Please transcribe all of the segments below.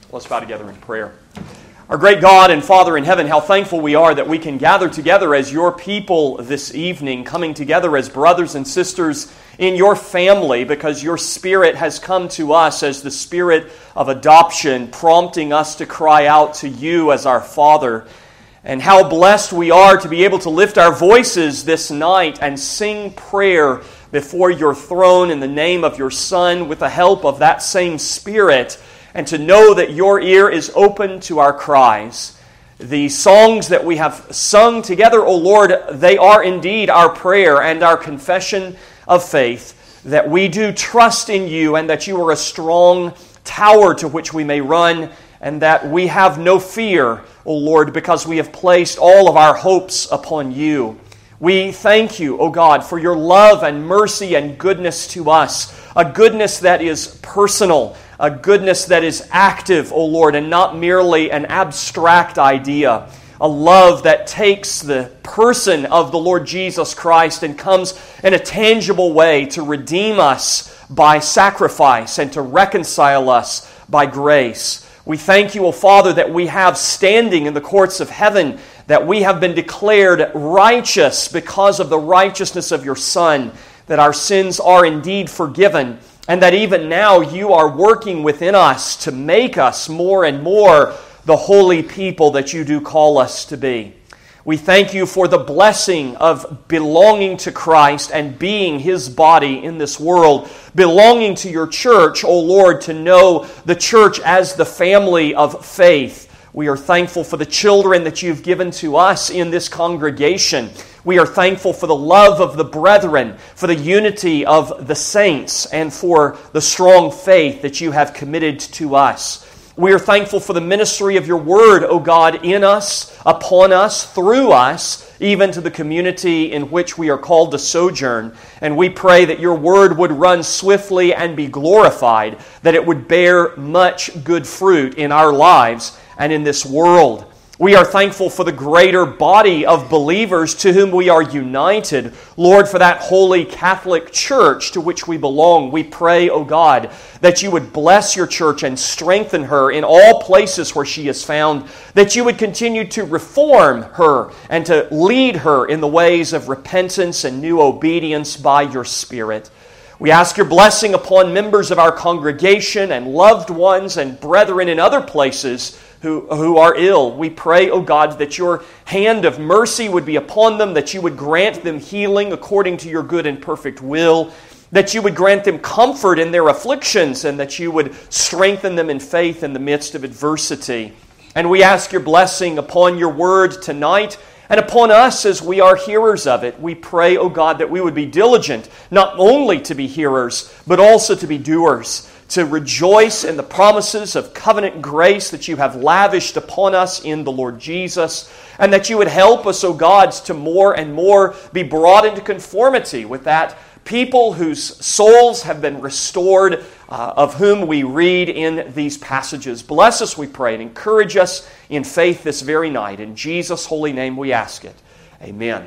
Let's bow together in prayer. Our great God and Father in heaven, how thankful we are that we can gather together as your people this evening, coming together as brothers and sisters in your family, because your Spirit has come to us as the Spirit of adoption, prompting us to cry out to you as our Father. And how blessed we are to be able to lift our voices this night and sing prayer before your throne in the name of your Son with the help of that same Spirit, and to know that your ear is open to our cries. The songs that we have sung together, O Lord, they are indeed our prayer and our confession of faith, that we do trust in you and that you are a strong tower to which we may run, and that we have no fear, O Lord, because we have placed all of our hopes upon you. We thank you, O God, for your love and mercy and goodness to us, a goodness that is personal, a goodness that is active, O Lord, and not merely an abstract idea, a love that takes the person of the Lord Jesus Christ and comes in a tangible way to redeem us by sacrifice and to reconcile us by grace. We thank you, O Father, that we have standing in the courts of heaven, that we have been declared righteous because of the righteousness of your Son, that our sins are indeed forgiven, and that even now you are working within us to make us more and more the holy people that you do call us to be. We thank you for the blessing of belonging to Christ and being His body in this world, belonging to your church, O Lord, to know the church as the family of faith. We are thankful for the children that you've given to us in this congregation. We are thankful for the love of the brethren, for the unity of the saints, and for the strong faith that you have committed to us. We are thankful for the ministry of your word, O God, in us, upon us, through us, even to the community in which we are called to sojourn. And we pray that your word would run swiftly and be glorified, that it would bear much good fruit in our lives and in this world. We are thankful for the greater body of believers to whom we are united. Lord, for that holy Catholic Church to which we belong, we pray, O God, that you would bless your church and strengthen her in all places where she is found, that you would continue to reform her and to lead her in the ways of repentance and new obedience by your Spirit. We ask your blessing upon members of our congregation and loved ones and brethren in other places who are ill. We pray, O God, that your hand of mercy would be upon them, that you would grant them healing according to your good and perfect will, that you would grant them comfort in their afflictions, and that you would strengthen them in faith in the midst of adversity. And we ask your blessing upon your word tonight and upon us as we are hearers of it. We pray, O God, that we would be diligent, not only to be hearers, but also to be doers, to rejoice in the promises of covenant grace that you have lavished upon us in the Lord Jesus, and that you would help us, O God, to more and more be brought into conformity with that people whose souls have been restored, of whom we read in these passages. Bless us, we pray, and encourage us in faith this very night. In Jesus' holy name we ask it. Amen.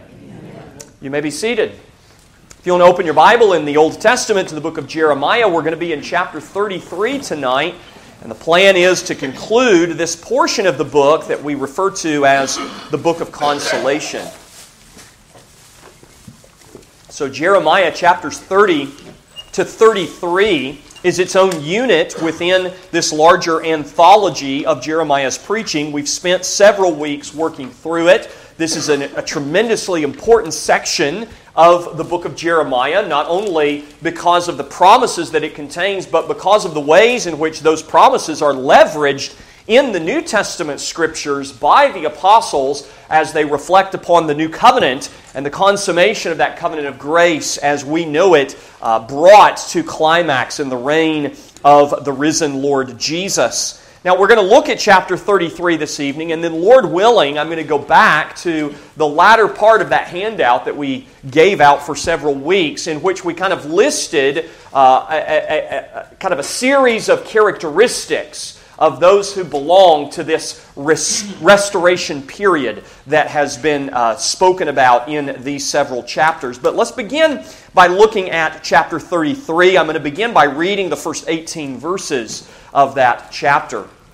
You may be seated. If you want to open your Bible in the Old Testament to the book of Jeremiah, we're going to be in chapter 33 tonight. And the plan is to conclude this portion of the book that we refer to as the book of consolation. So Jeremiah chapters 30 to 33 is its own unit within this larger anthology of Jeremiah's preaching. We've spent several weeks working through it. This is a tremendously important section of the book of Jeremiah, not only because of the promises that it contains, but because of the ways in which those promises are leveraged in the New Testament Scriptures by the apostles as they reflect upon the new covenant and the consummation of that covenant of grace as we know it, brought to climax in the reign of the risen Lord Jesus. Now, we're going to look at chapter 33 this evening, and then, Lord willing, I'm going to go back to the latter part of that handout that we gave out for several weeks, in which we kind of listed a series of characteristics of those who belong to this restoration period that has been spoken about in these several chapters. But let's begin by looking at chapter 33. I'm going to begin by reading the first 18 verses of that chapter.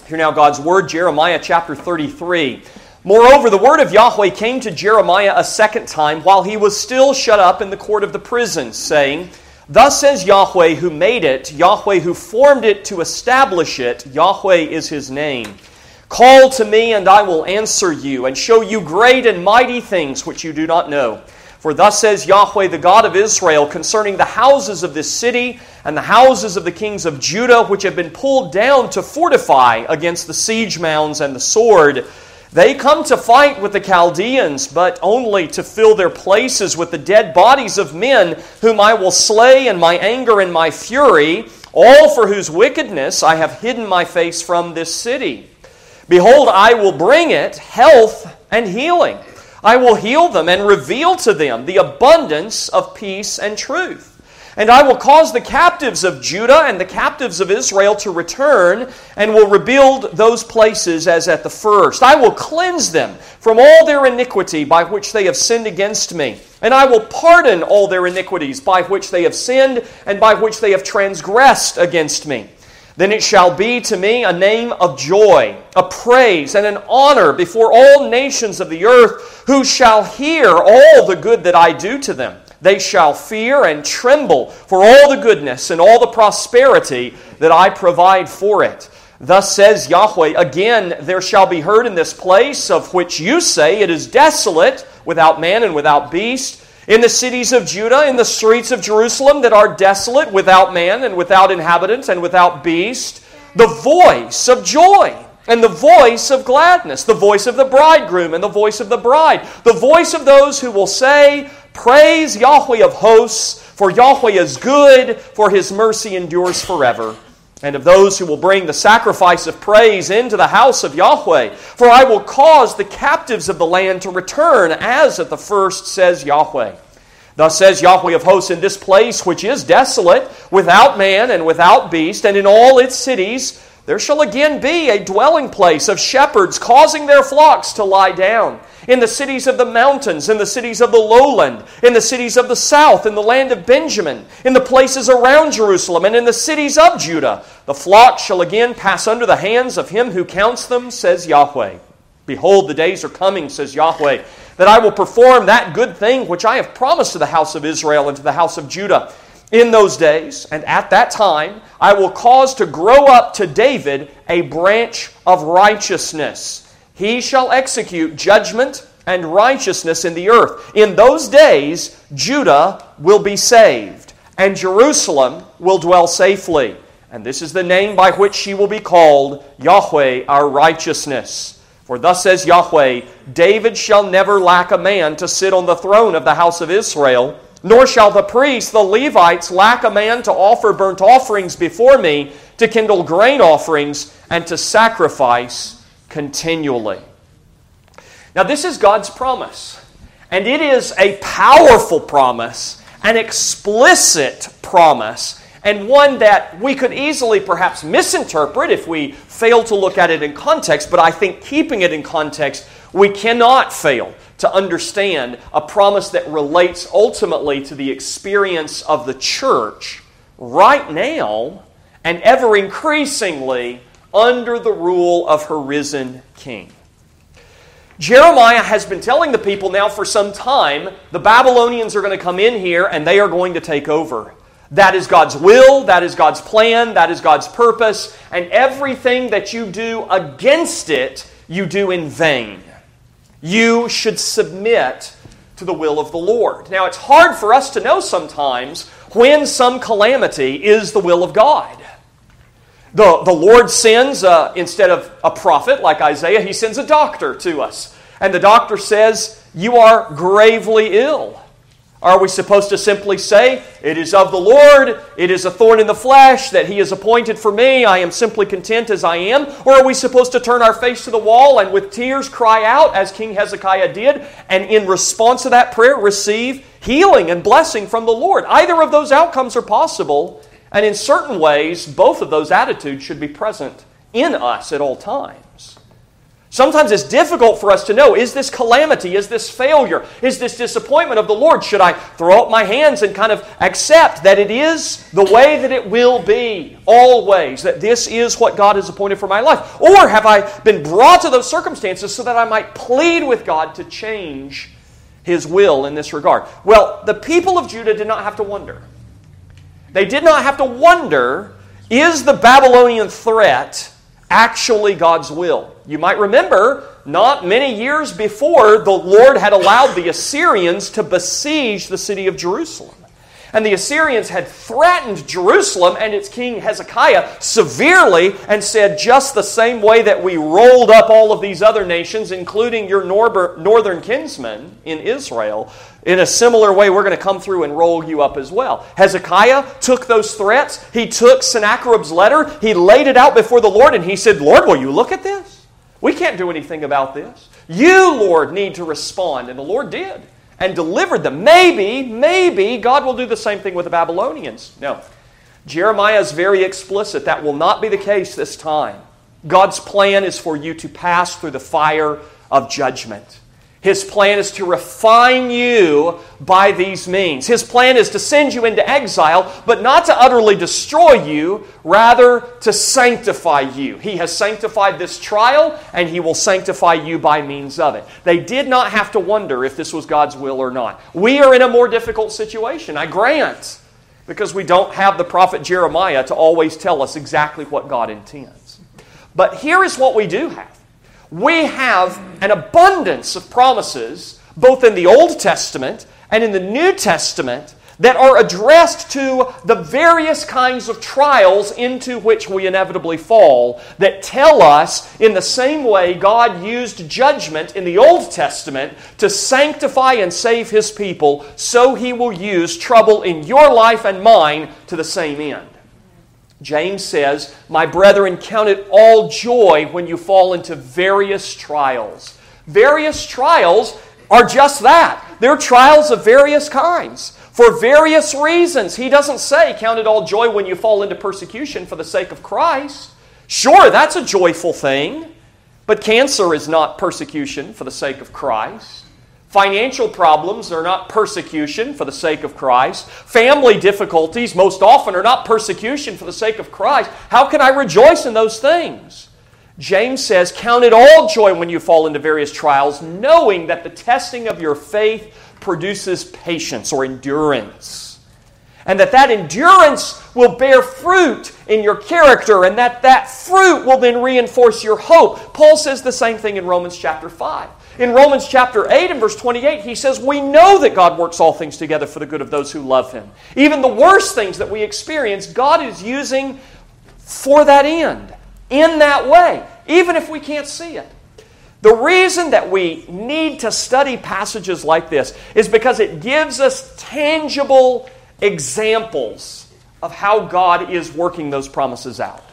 Hear now God's word, Jeremiah chapter 33. Moreover, the word of Yahweh came to Jeremiah a second time while he was still shut up in the court of the prison, saying, Thus says Yahweh who made it, Yahweh who formed it to establish it, Yahweh is His name. Call to me, and I will answer you, and show you great and mighty things which you do not know. For thus says Yahweh, the God of Israel, concerning the houses of this city and the houses of the kings of Judah, which have been pulled down to fortify against the siege mounds and the sword. They come to fight with the Chaldeans, but only to fill their places with the dead bodies of men, whom I will slay in my anger and my fury, all for whose wickedness I have hidden my face from this city. Behold, I will bring it health and healing. I will heal them and reveal to them the abundance of peace and truth. And I will cause the captives of Judah and the captives of Israel to return, and will rebuild those places as at the first. I will cleanse them from all their iniquity by which they have sinned against me. And I will pardon all their iniquities by which they have sinned and by which they have transgressed against me. Then it shall be to me a name of joy, a praise, and an honor before all nations of the earth, who shall hear all the good that I do to them. They shall fear and tremble for all the goodness and all the prosperity that I provide for it. Thus says Yahweh, again there shall be heard in this place, of which you say it is desolate, without man and without beast, in the cities of Judah, in the streets of Jerusalem that are desolate, without man and without inhabitant and without beast, the voice of joy and the voice of gladness, the voice of the bridegroom and the voice of the bride, the voice of those who will say, Praise Yahweh of hosts, for Yahweh is good, for His mercy endures forever. And of those who will bring the sacrifice of praise into the house of Yahweh. For I will cause the captives of the land to return, as at the first, says Yahweh. Thus says Yahweh of hosts, in this place which is desolate, without man and without beast, and in all its cities, there shall again be a dwelling place of shepherds causing their flocks to lie down. In the cities of the mountains, in the cities of the lowland, in the cities of the south, in the land of Benjamin, in the places around Jerusalem, and in the cities of Judah, the flock shall again pass under the hands of him who counts them, says Yahweh. Behold, the days are coming, says Yahweh, that I will perform that good thing which I have promised to the house of Israel and to the house of Judah. In those days, and at that time, I will cause to grow up to David a branch of righteousness. He shall execute judgment and righteousness in the earth. In those days, Judah will be saved, and Jerusalem will dwell safely. And this is the name by which she will be called, Yahweh our righteousness. For thus says Yahweh, David shall never lack a man to sit on the throne of the house of Israel, nor shall the priests, the Levites, lack a man to offer burnt offerings before me, to kindle grain offerings, and to sacrifice continually. Now this is God's promise, and it is a powerful promise, an explicit promise, and one that we could easily perhaps misinterpret if we fail to look at it in context, but I think keeping it in context, we cannot fail to understand a promise that relates ultimately to the experience of the church right now and ever increasingly under the rule of her risen King. Jeremiah has been telling the people now for some time, the Babylonians are going to come in here and they are going to take over. That is God's will, that is God's plan, that is God's purpose, and everything that you do against it, you do in vain. You should submit to the will of the Lord. Now, it's hard for us to know sometimes when some calamity is the will of God. The Lord sends, instead of a prophet like Isaiah, He sends a doctor to us. And the doctor says, you are gravely ill. Are we supposed to simply say, it is of the Lord, it is a thorn in the flesh that He has appointed for me, I am simply content as I am? Or are we supposed to turn our face to the wall and with tears cry out, as King Hezekiah did, and in response to that prayer receive healing and blessing from the Lord? Either of those outcomes are possible, and in certain ways, both of those attitudes should be present in us at all times. Sometimes it's difficult for us to know, is this calamity, is this failure, is this disappointment of the Lord? Should I throw up my hands and kind of accept that it is the way that it will be, always, that this is what God has appointed for my life? Or have I been brought to those circumstances so that I might plead with God to change His will in this regard? Well, the people of Judah did not have to wonder. They did not have to wonder, is the Babylonian threat actually God's will? You might remember, not many years before, the Lord had allowed the Assyrians to besiege the city of Jerusalem. And the Assyrians had threatened Jerusalem and its king Hezekiah severely and said, just the same way that we rolled up all of these other nations, including your northern kinsmen in Israel, in a similar way we're going to come through and roll you up as well. Hezekiah took those threats. He took Sennacherib's letter. He laid it out before the Lord and he said, Lord, will you look at this? We can't do anything about this. You, Lord, need to respond. And the Lord did. And delivered them. Maybe God will do the same thing with the Babylonians. No. Jeremiah is very explicit. That will not be the case this time. God's plan is for you to pass through the fire of judgment. His plan is to refine you by these means. His plan is to send you into exile, but not to utterly destroy you, rather to sanctify you. He has sanctified this trial, and He will sanctify you by means of it. They did not have to wonder if this was God's will or not. We are in a more difficult situation, I grant, because we don't have the prophet Jeremiah to always tell us exactly what God intends. But here is what we do have. We have an abundance of promises, both in the Old Testament and in the New Testament, that are addressed to the various kinds of trials into which we inevitably fall, that tell us, in the same way God used judgment in the Old Testament to sanctify and save His people, so He will use trouble in your life and mine to the same end. James says, my brethren, count it all joy when you fall into various trials. Various trials are just that. They're trials of various kinds. For various reasons. He doesn't say, count it all joy when you fall into persecution for the sake of Christ. Sure, that's a joyful thing. But cancer is not persecution for the sake of Christ. Financial problems are not persecution for the sake of Christ. Family difficulties most often are not persecution for the sake of Christ. How can I rejoice in those things? James says, count it all joy when you fall into various trials, knowing that the testing of your faith produces patience or endurance. And that endurance will bear fruit in your character, and that fruit will then reinforce your hope. Paul says the same thing in Romans chapter 5. In Romans chapter 8 and verse 28, he says, we know that God works all things together for the good of those who love Him. Even the worst things that we experience, God is using for that end, in that way, even if we can't see it. The reason that we need to study passages like this is because it gives us tangible examples of how God is working those promises out.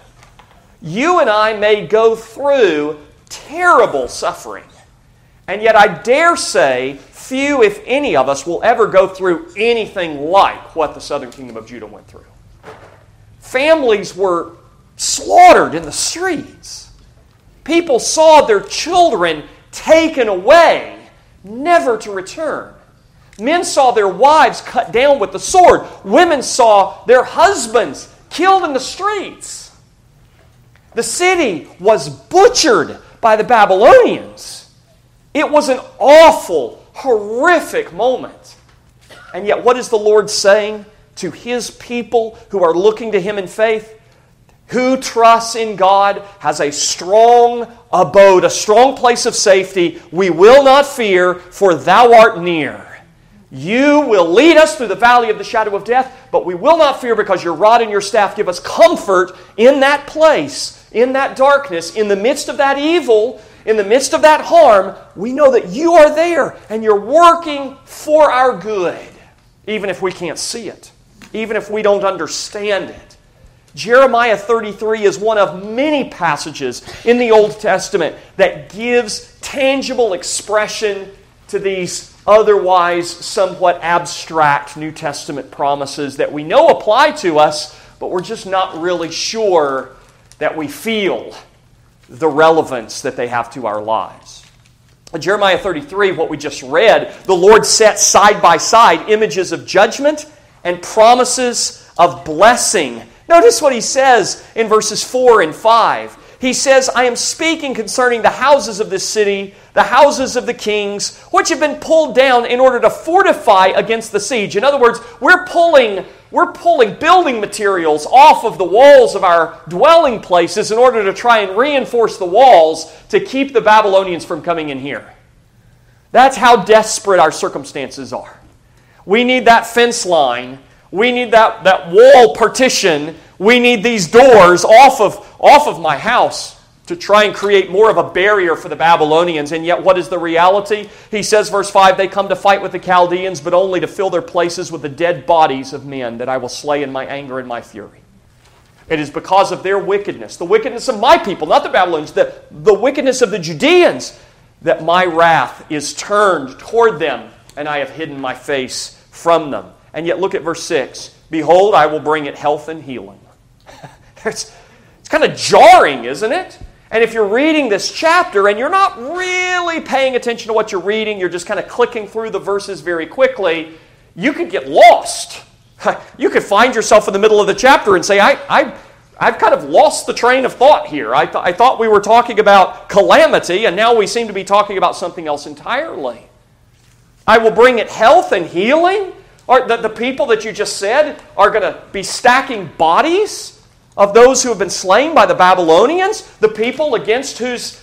You and I may go through terrible suffering. And yet I dare say few, if any of us, will ever go through anything like what the southern kingdom of Judah went through. Families were slaughtered in the streets. People saw their children taken away, never to return. Men saw their wives cut down with the sword. Women saw their husbands killed in the streets. The city was butchered by the Babylonians. It was an awful, horrific moment. And yet, what is the Lord saying to His people who are looking to Him in faith? Who trusts in God has a strong abode, a strong place of safety. We will not fear, for Thou art near. You will lead us through the valley of the shadow of death, but we will not fear because Your rod and Your staff give us comfort in that place, in that darkness, in the midst of that evil. In the midst of that harm, we know that You are there and You're working for our good, even if we can't see it, even if we don't understand it. Jeremiah 33 is one of many passages in the Old Testament that gives tangible expression to these otherwise somewhat abstract New Testament promises that we know apply to us, but we're just not really sure that we feel the relevance that they have to our lives. In Jeremiah 33, what we just read, the Lord set side by side images of judgment and promises of blessing. Notice what he says in verses 4 and 5. He says, I am speaking concerning the houses of this city, the houses of the kings, which have been pulled down in order to fortify against the siege. In other words, we're pulling building materials off of the walls of our dwelling places in order to try and reinforce the walls to keep the Babylonians from coming in here. That's how desperate our circumstances are. We need that fence line. We need that wall partition. We need these doors off of my house to try and create more of a barrier for the Babylonians. And yet, what is the reality? He says, verse 5, they come to fight with the Chaldeans, but only to fill their places with the dead bodies of men that I will slay in my anger and my fury. It is because of their wickedness, the wickedness of my people, not the Babylonians, the wickedness of the Judeans, that my wrath is turned toward them, and I have hidden my face from them. And yet look at verse 6. Behold, I will bring it health and healing. It's kind of jarring, isn't it? And if you're reading this chapter and you're not really paying attention to what you're reading, you're just kind of clicking through the verses very quickly, you could get lost. You could find yourself in the middle of the chapter and say, I've kind of lost the train of thought here. I thought we were talking about calamity, and now we seem to be talking about something else entirely. I will bring it health and healing. Or the people that you just said are going to be stacking bodies of those who have been slain by the Babylonians, the people against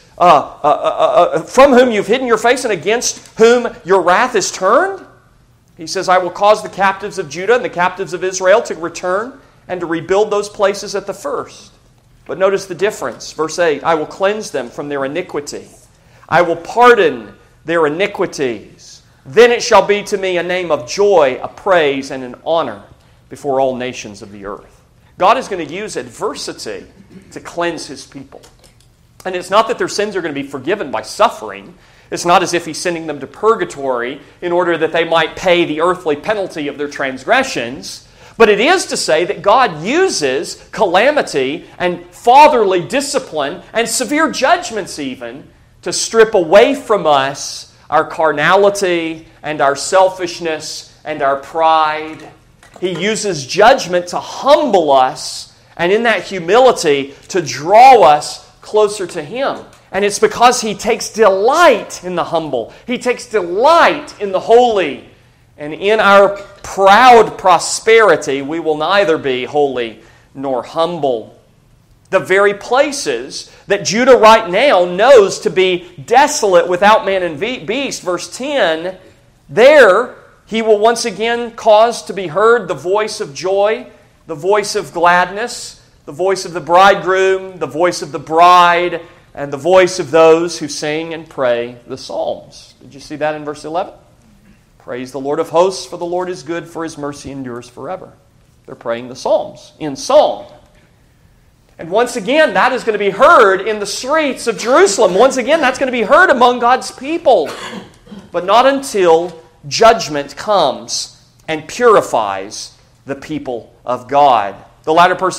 from whom you've hidden your face and against whom your wrath is turned. He says, I will cause the captives of Judah and the captives of Israel to return and to rebuild those places at the first. But notice the difference. Verse 8, I will cleanse them from their iniquity. I will pardon their iniquities. Then it shall be to me a name of joy, a praise, and an honor before all nations of the earth. God is going to use adversity to cleanse His people. And it's not that their sins are going to be forgiven by suffering. It's not as if He's sending them to purgatory in order that they might pay the earthly penalty of their transgressions. But it is to say that God uses calamity and fatherly discipline and severe judgments even to strip away from us our carnality and our selfishness and our pride. He uses judgment to humble us, and in that humility to draw us closer to Him. And it's because He takes delight in the humble. He takes delight in the holy. And in our proud prosperity, we will neither be holy nor humble. The very places that Judah right now knows to be desolate without man and beast, verse 10, there He will once again cause to be heard the voice of joy, the voice of gladness, the voice of the bridegroom, the voice of the bride, and the voice of those who sing and pray the Psalms. Did you see that in verse 11? Praise the Lord of hosts, for the Lord is good, for His mercy endures forever. They're praying the Psalms in song. And once again, that is going to be heard in the streets of Jerusalem. Once again, that's going to be heard among God's people. But not until judgment comes and purifies the people of God. The latter part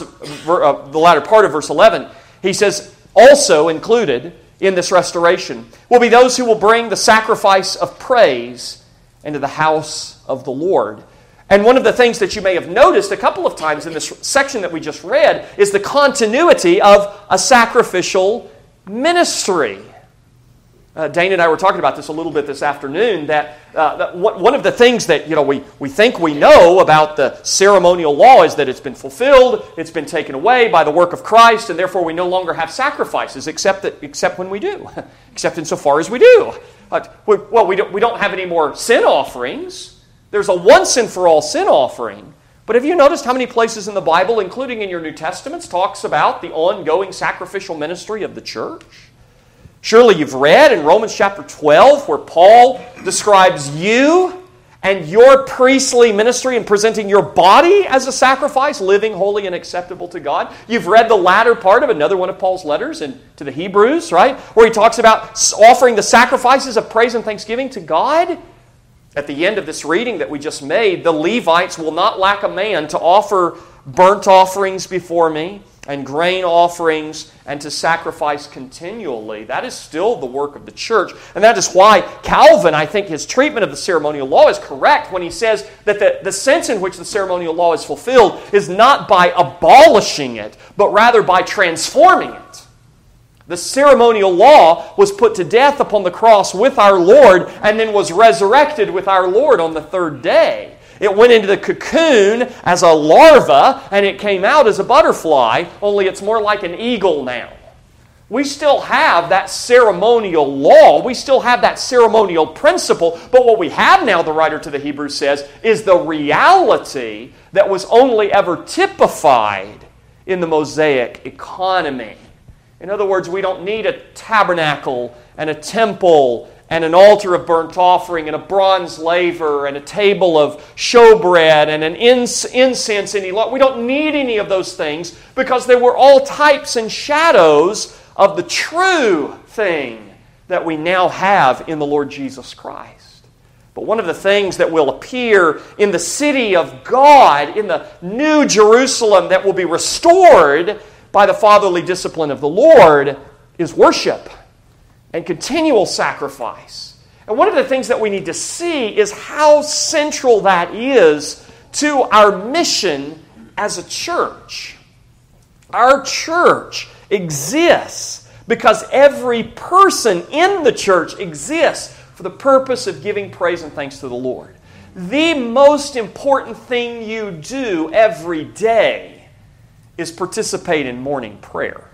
of verse 11, he says, also included in this restoration will be those who will bring the sacrifice of praise into the house of the Lord. And one of the things that you may have noticed a couple of times in this section that we just read is the continuity of a sacrificial ministry. Dane and I were talking about this a little bit this afternoon, that one of the things that we think we know about the ceremonial law is that it's been fulfilled, it's been taken away by the work of Christ, and therefore we no longer have sacrifices except when we do, except insofar as we do. We don't have any more sin offerings. There's a once and for all sin offering. But have you noticed how many places in the Bible, including in your New Testaments, talks about the ongoing sacrificial ministry of the church? Surely you've read in Romans chapter 12 where Paul describes you and your priestly ministry in presenting your body as a sacrifice, living holy and acceptable to God. You've read the latter part of another one of Paul's letters to the Hebrews, right? Where he talks about offering the sacrifices of praise and thanksgiving to God. At the end of this reading that we just made, the Levites will not lack a man to offer burnt offerings before me, and grain offerings, and to sacrifice continually. That is still the work of the church. And that is why Calvin, I think his treatment of the ceremonial law is correct when he says that the sense in which the ceremonial law is fulfilled is not by abolishing it, but rather by transforming it. The ceremonial law was put to death upon the cross with our Lord and then was resurrected with our Lord on the third day. It went into the cocoon as a larva, and it came out as a butterfly, only it's more like an eagle now. We still have that ceremonial law. We still have that ceremonial principle. But what we have now, the writer to the Hebrews says, is the reality that was only ever typified in the Mosaic economy. In other words, we don't need a tabernacle and a temple and an altar of burnt offering, and a bronze laver, and a table of showbread, and an incense any longer. We don't need any of those things because they were all types and shadows of the true thing that we now have in the Lord Jesus Christ. But one of the things that will appear in the city of God, in the new Jerusalem that will be restored by the fatherly discipline of the Lord, is worship and continual sacrifice. And one of the things that we need to see is how central that is to our mission as a church. Our church exists because every person in the church exists for the purpose of giving praise and thanks to the Lord. The most important thing you do every day is participate in morning prayer,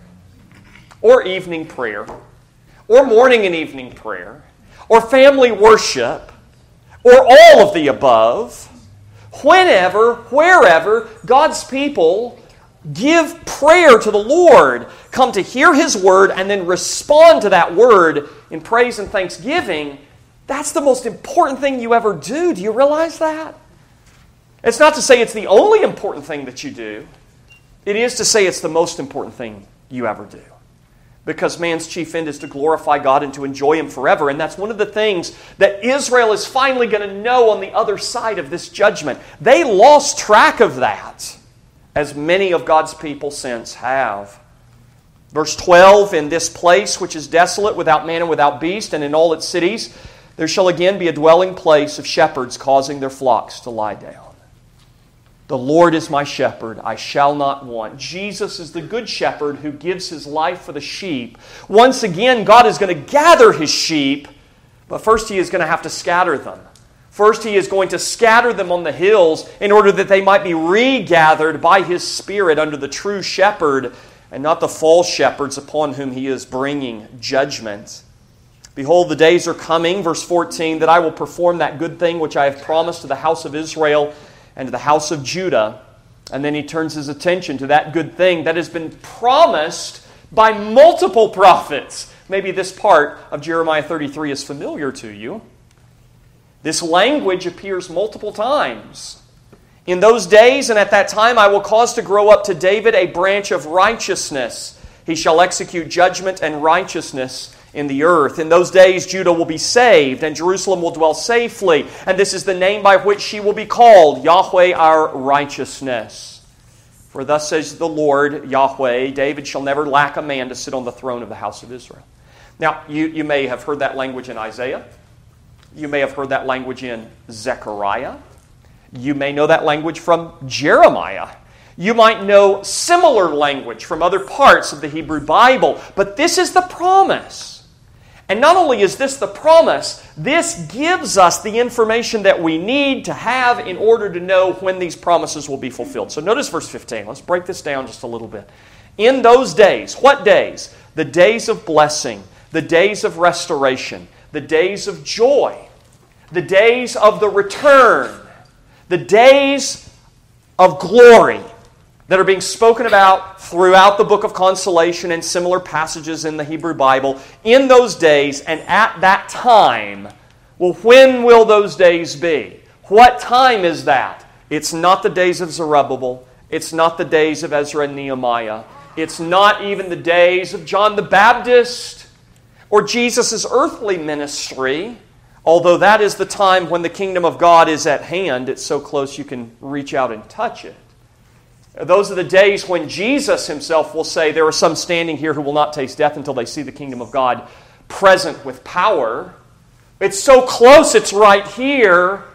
or evening prayer, or morning and evening prayer, or family worship, or all of the above. Whenever, wherever God's people give prayer to the Lord, come to hear His Word, and then respond to that Word in praise and thanksgiving, that's the most important thing you ever do. Do you realize that? It's not to say it's the only important thing that you do. It is to say it's the most important thing you ever do. Because man's chief end is to glorify God and to enjoy Him forever. And that's one of the things that Israel is finally going to know on the other side of this judgment. They lost track of that, as many of God's people since have. Verse 12, in this place which is desolate, without man and without beast, and in all its cities, there shall again be a dwelling place of shepherds causing their flocks to lie down. The Lord is my shepherd, I shall not want. Jesus is the good shepherd who gives His life for the sheep. Once again, God is going to gather His sheep, but first He is going to have to scatter them. First, He is going to scatter them on the hills in order that they might be regathered by His Spirit under the true shepherd and not the false shepherds upon whom He is bringing judgment. Behold, the days are coming, verse 14, that I will perform that good thing which I have promised to the house of Israel and to the house of Judah. And then he turns his attention to that good thing that has been promised by multiple prophets. Maybe this part of Jeremiah 33 is familiar to you. This language appears multiple times. In those days and at that time I will cause to grow up to David a branch of righteousness. He shall execute judgment and righteousness in the earth. In those days Judah will be saved, and Jerusalem will dwell safely. And this is the name by which she will be called, Yahweh our righteousness. For thus says the Lord, Yahweh, David shall never lack a man to sit on the throne of the house of Israel. Now, you may have heard that language in Isaiah. You may have heard that language in Zechariah. You may know that language from Jeremiah. You might know similar language from other parts of the Hebrew Bible. But this is the promise. And not only is this the promise, this gives us the information that we need to have in order to know when these promises will be fulfilled. So notice verse 15. Let's break this down just a little bit. In those days, what days? The days of blessing, the days of restoration, the days of joy, the days of the return, the days of glory that are being spoken about throughout the book of Consolation and similar passages in the Hebrew Bible. In those days and at that time, well, when will those days be? What time is that? It's not the days of Zerubbabel. It's not the days of Ezra and Nehemiah. It's not even the days of John the Baptist or Jesus' earthly ministry, although that is the time when the kingdom of God is at hand. It's so close you can reach out and touch it. Those are the days when Jesus himself will say, there are some standing here who will not taste death until they see the kingdom of God present with power. It's so close, it's right here.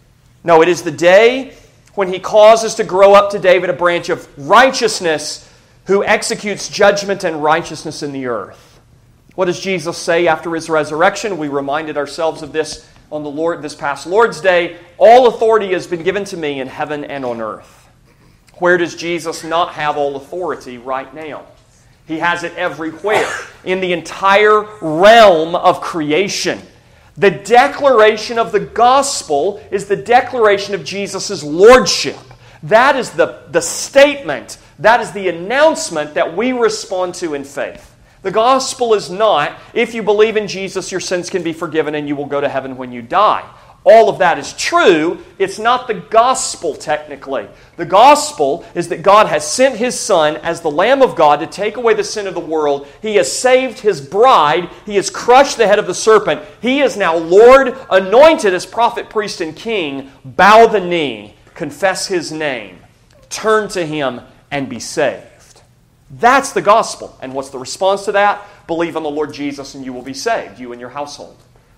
No, it is the day when he causes to grow up to David a branch of righteousness who executes judgment and righteousness in the earth. What does Jesus say after his resurrection? We reminded ourselves of this on this past Lord's Day. All authority has been given to me in heaven and on earth. Where does Jesus not have all authority right now? He has it everywhere, in the entire realm of creation. The declaration of the gospel is the declaration of Jesus' lordship. That is the statement, that is the announcement that we respond to in faith. The gospel is not, if you believe in Jesus, your sins can be forgiven and you will go to heaven when you die. All of that is true. It's not the gospel, technically. The gospel is that God has sent His Son as the Lamb of God to take away the sin of the world. He has saved His bride. He has crushed the head of the serpent. He is now Lord, anointed as prophet, priest, and king. Bow the knee, confess His name, turn to Him, and be saved. That's the gospel. And what's the response to that? Believe on the Lord Jesus and you will be saved, you and your household.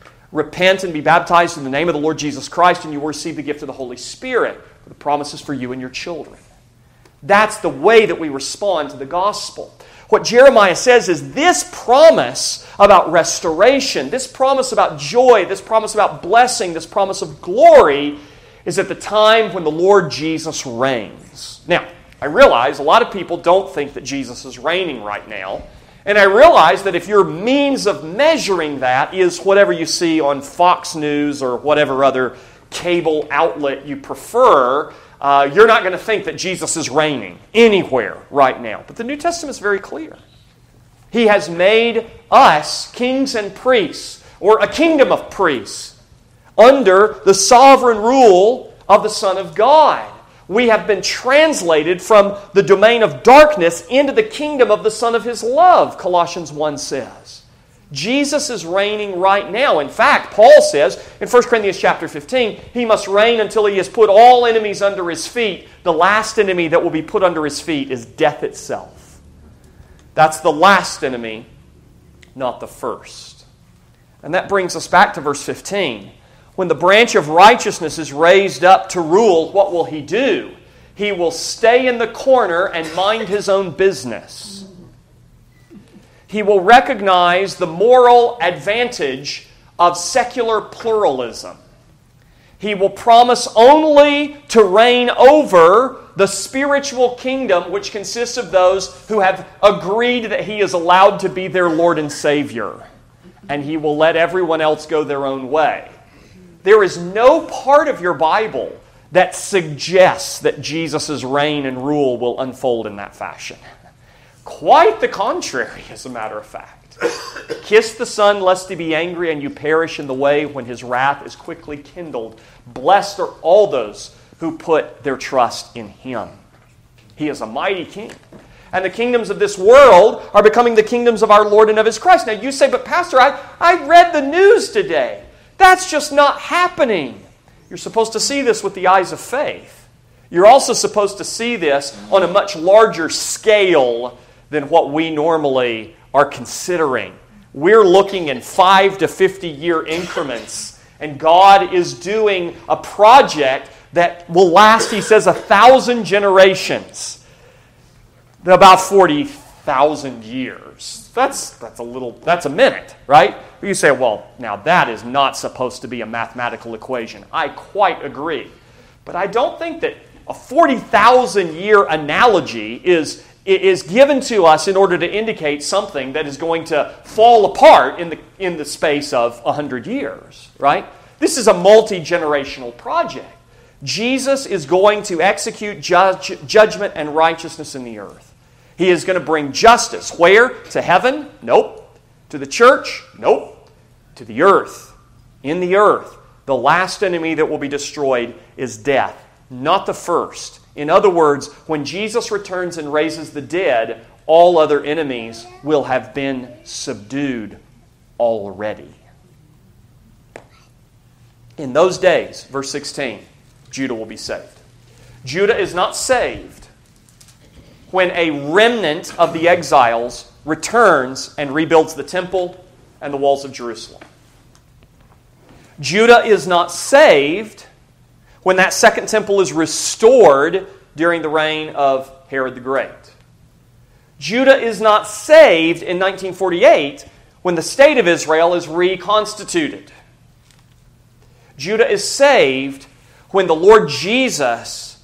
Repent and be baptized in the name of the Lord Jesus Christ, and you will receive the gift of the Holy Spirit. The promises for you and your children. That's the way that we respond to the gospel. What Jeremiah says is this promise about restoration, this promise about joy, this promise about blessing, this promise of glory is at the time when the Lord Jesus reigns. Now, I realize a lot of people don't think that Jesus is reigning right now. And I realize that if your means of measuring that is whatever you see on Fox News or whatever other cable outlet you prefer, you're not going to think that Jesus is reigning anywhere right now. But the New Testament is very clear. He has made us kings and priests, or a kingdom of priests, under the sovereign rule of the Son of God. We have been translated from the domain of darkness into the kingdom of the Son of His love, Colossians 1 says. Jesus is reigning right now. In fact, Paul says in 1 Corinthians chapter 15, He must reign until He has put all enemies under His feet. The last enemy that will be put under His feet is death itself. That's the last enemy, not the first. And that brings us back to verse 15. When the branch of righteousness is raised up to rule, what will He do? He will stay in the corner and mind His own business. He will recognize the moral advantage of secular pluralism. He will promise only to reign over the spiritual kingdom, which consists of those who have agreed that He is allowed to be their Lord and Savior. And He will let everyone else go their own way. There is no part of your Bible that suggests that Jesus' reign and rule will unfold in that fashion. Quite the contrary, as a matter of fact. Kiss the Son, lest He be angry and you perish in the way when His wrath is quickly kindled. Blessed are all those who put their trust in Him. He is a mighty King. And the kingdoms of this world are becoming the kingdoms of our Lord and of His Christ. Now you say, but Pastor, I read the news today. That's just not happening. You're supposed to see this with the eyes of faith. You're also supposed to see this on a much larger scale than what we normally are considering. We're looking in 5 to 50-year increments, and God is doing a project that will last, He says, 1,000 generations. About 40,000 years. That's a minute, right? You say, well, now that is not supposed to be a mathematical equation. I quite agree. But I don't think that a 40,000-year analogy is given to us in order to indicate something that is going to fall apart in the space of 100 years, right? This is a multi-generational project. Jesus is going to execute judgment and righteousness in the earth. He is going to bring justice. Where? To heaven? Nope. To the church? Nope. To the earth. In the earth. The last enemy that will be destroyed is death, not the first. In other words, when Jesus returns and raises the dead, all other enemies will have been subdued already. In those days, verse 16, Judah will be saved. Judah is not saved when a remnant of the exiles returns and rebuilds the temple and the walls of Jerusalem. Judah is not saved when that second temple is restored during the reign of Herod the Great. Judah is not saved in 1948 when the state of Israel is reconstituted. Judah is saved when the Lord Jesus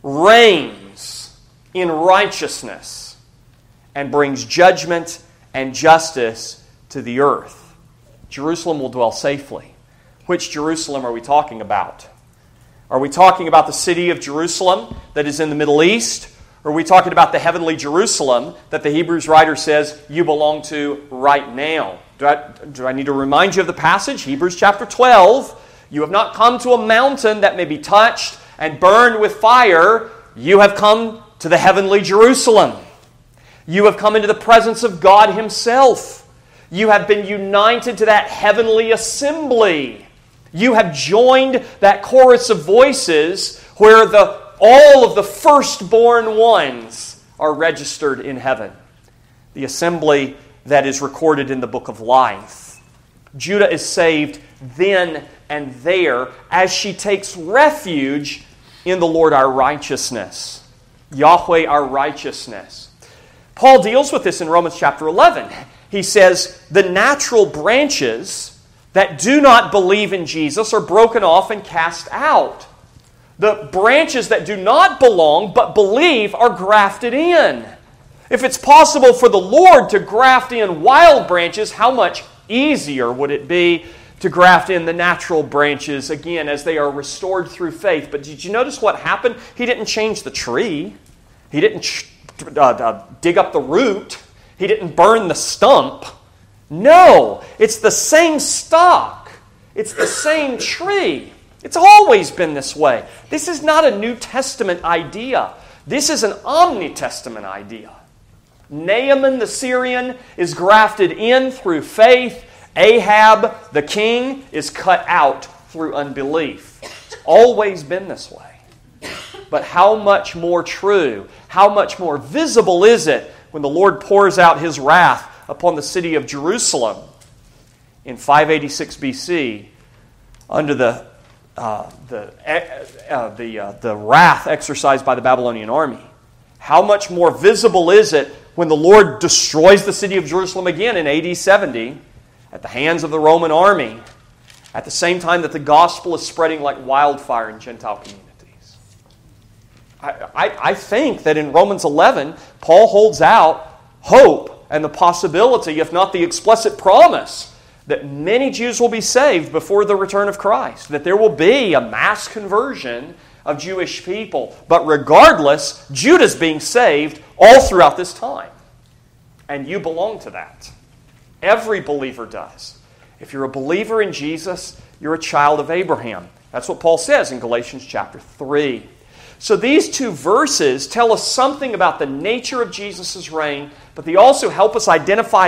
reigns in righteousness and brings judgment and justice to the earth. Jerusalem will dwell safely. Which Jerusalem are we talking about? Are we talking about the city of Jerusalem that is in the Middle East? Or are we talking about the heavenly Jerusalem that the Hebrews writer says you belong to right now? Do I need to remind you of the passage? Hebrews chapter 12. You have not come to a mountain that may be touched and burned with fire. You have come to the heavenly Jerusalem. You have come into the presence of God Himself. You have been united to that heavenly assembly. You have joined that chorus of voices where all of the firstborn ones are registered in heaven. The assembly that is recorded in the book of life. Judah is saved then and there as she takes refuge in the Lord our righteousness. Yahweh our righteousness. Paul deals with this in Romans chapter 11. He says, the natural branches that do not believe in Jesus are broken off and cast out. The branches that do not belong but believe are grafted in. If it's possible for the Lord to graft in wild branches, how much easier would it be to graft in the natural branches again as they are restored through faith? But did you notice what happened? He didn't change the tree. He didn't dig up the root. He didn't burn the stump. No, it's the same stock. It's the same tree. It's always been this way. This is not a New Testament idea. This is an Omni-Testament idea. Naaman the Syrian is grafted in through faith. Ahab the king is cut out through unbelief. It's always been this way. But how much more true, how much more visible is it when the Lord pours out His wrath upon the city of Jerusalem in 586 BC under the wrath exercised by the Babylonian army. How much more visible is it when the Lord destroys the city of Jerusalem again in AD 70 at the hands of the Roman army at the same time that the gospel is spreading like wildfire in Gentile communities. I think that in Romans 11, Paul holds out hope and the possibility, if not the explicit promise, that many Jews will be saved before the return of Christ, that there will be a mass conversion of Jewish people. But regardless, Judah's being saved all throughout this time. And you belong to that. Every believer does. If you're a believer in Jesus, you're a child of Abraham. That's what Paul says in Galatians chapter 3. So these two verses tell us something about the nature of Jesus' reign, but they also help us identify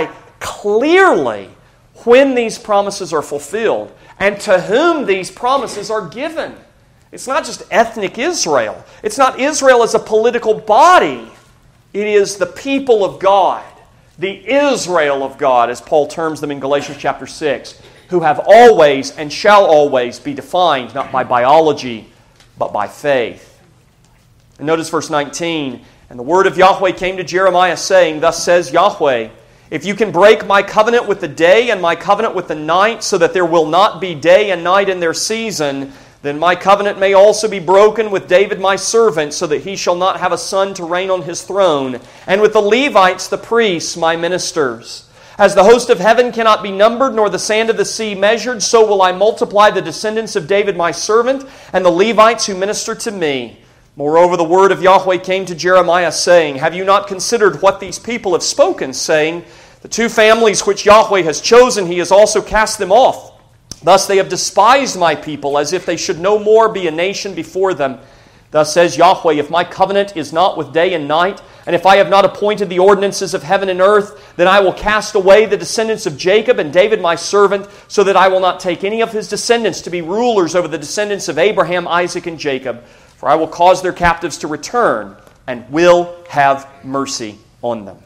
clearly when these promises are fulfilled and to whom these promises are given. It's not just ethnic Israel. It's not Israel as a political body. It is the people of God, the Israel of God, as Paul terms them in Galatians chapter 6, who have always and shall always be defined not by biology, but by faith. And notice verse 19, and the word of Yahweh came to Jeremiah, saying, Thus says Yahweh, if you can break my covenant with the day and my covenant with the night, so that there will not be day and night in their season, then my covenant may also be broken with David my servant, so that he shall not have a son to reign on his throne, and with the Levites the priests, my ministers. As the host of heaven cannot be numbered, nor the sand of the sea measured, so will I multiply the descendants of David my servant, and the Levites who minister to me. Moreover, the word of Yahweh came to Jeremiah, saying, Have you not considered what these people have spoken, saying, The two families which Yahweh has chosen, He has also cast them off. Thus they have despised my people, as if they should no more be a nation before them. Thus says Yahweh, If my covenant is not with day and night, and if I have not appointed the ordinances of heaven and earth, then I will cast away the descendants of Jacob and David my servant, so that I will not take any of his descendants to be rulers over the descendants of Abraham, Isaac, and Jacob. For I will cause their captives to return, and will have mercy on them.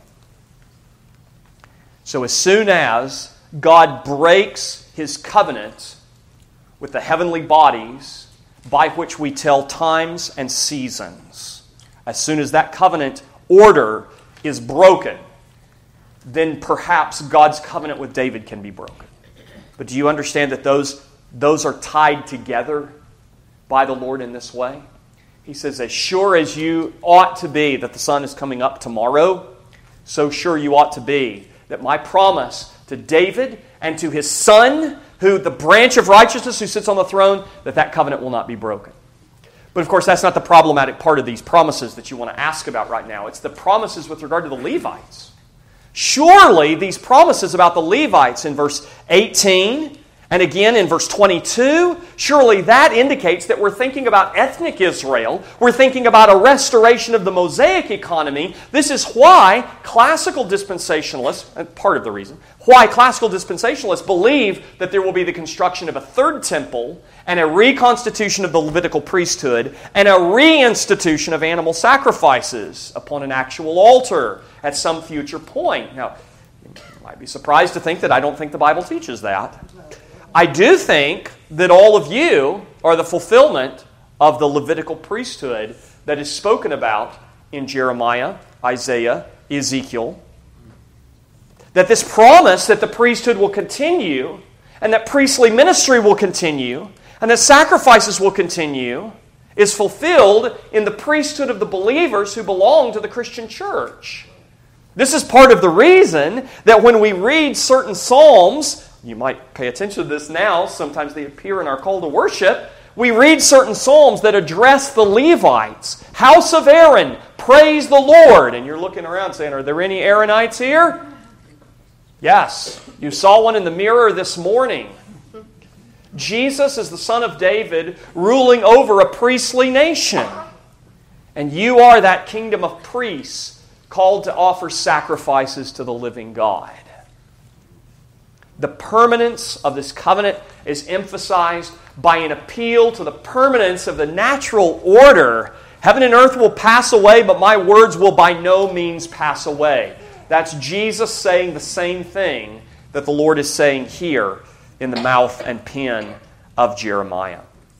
So as soon as God breaks His covenant with the heavenly bodies by which we tell times and seasons, as soon as that covenant order is broken, then perhaps God's covenant with David can be broken. But do you understand that those are tied together by the Lord in this way? He says, as sure as you ought to be that the sun is coming up tomorrow, so sure you ought to be that my promise to David and to his son, who the branch of righteousness who sits on the throne, that covenant will not be broken. But of course, that's not the problematic part of these promises that you want to ask about right now. It's the promises with regard to the Levites. Surely these promises about the Levites in verse 18 and again in verse 22, surely that indicates that we're thinking about ethnic Israel. We're thinking about a restoration of the Mosaic economy. This is why classical dispensationalists, and part of the reason, why classical dispensationalists believe that there will be the construction of a third temple and a reconstitution of the Levitical priesthood and a reinstitution of animal sacrifices upon an actual altar at some future point. Now, you might be surprised to think that I don't think the Bible teaches that. I do think that all of you are the fulfillment of the Levitical priesthood that is spoken about in Jeremiah, Isaiah, Ezekiel. That this promise that the priesthood will continue and that priestly ministry will continue and that sacrifices will continue is fulfilled in the priesthood of the believers who belong to the Christian church. This is part of the reason that when we read certain psalms, you might pay attention to this now, sometimes they appear in our call to worship, we read certain psalms that address the Levites. House of Aaron, praise the Lord. And you're looking around saying, are there any Aaronites here? Yes. You saw one in the mirror this morning. Jesus is the Son of David ruling over a priestly nation. And you are that kingdom of priests called to offer sacrifices to the living God. The permanence of this covenant is emphasized by an appeal to the permanence of the natural order. Heaven and earth will pass away, but my words will by no means pass away. That's Jesus saying the same thing that the Lord is saying here in the mouth and pen of Jeremiah.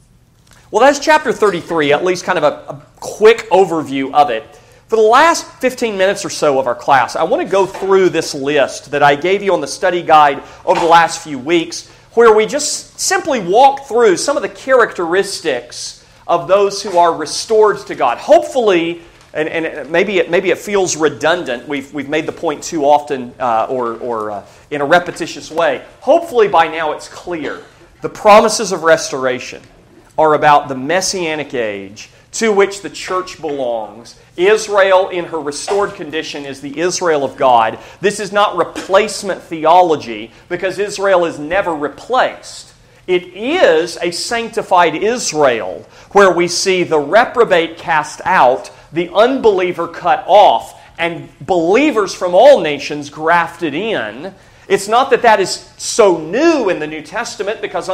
Well, that's chapter 33, at least kind of a quick overview of it. For the last 15 minutes or so of our class, I want to go through this list that I gave you on the study guide over the last few weeks, where we just simply walk through some of the characteristics of those who are restored to God. Hopefully, and maybe it feels redundant. We've made the point too often or in a repetitious way. Hopefully by now it's clear. The promises of restoration are about the Messianic age to which the church belongs. Israel in her restored condition is the Israel of God. This is not replacement theology because Israel is never replaced. It is a sanctified Israel where we see the reprobate cast out, the unbeliever cut off, and believers from all nations grafted in. It's not that is so new in the New Testament because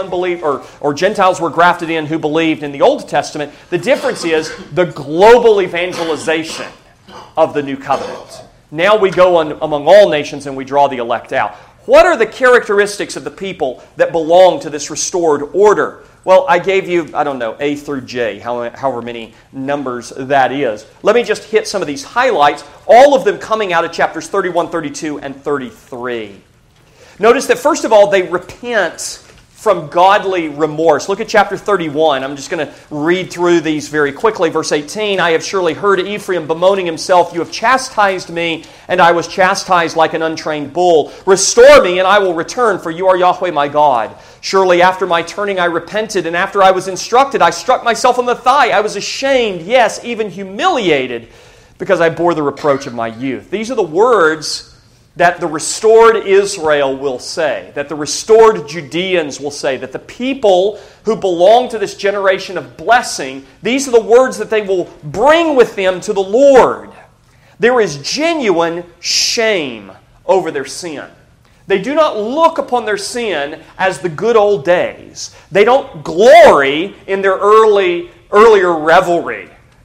or Gentiles were grafted in who believed in the Old Testament. The difference is the global evangelization of the New Covenant. Now we go among all nations and we draw the elect out. What are the characteristics of the people that belong to this restored order? Well, I gave you, A through J, however many numbers that is. Let me just hit some of these highlights, all of them coming out of chapters 31, 32, and 33. Notice that first of all, they repent from godly remorse. Look at chapter 31. I'm just going to read through these very quickly. Verse 18, I have surely heard Ephraim bemoaning himself. You have chastised me, and I was chastised like an untrained bull. Restore me, and I will return, for you are Yahweh my God. Surely after my turning I repented, and after I was instructed, I struck myself on the thigh. I was ashamed, yes, even humiliated, because I bore the reproach of my youth. These are the words that the restored Israel will say, that the restored Judeans will say, that the people who belong to this generation of blessing, these are the words that they will bring with them to the Lord. There is genuine shame over their sin. They do not look upon their sin as the good old days. They don't glory in their earlier revelry.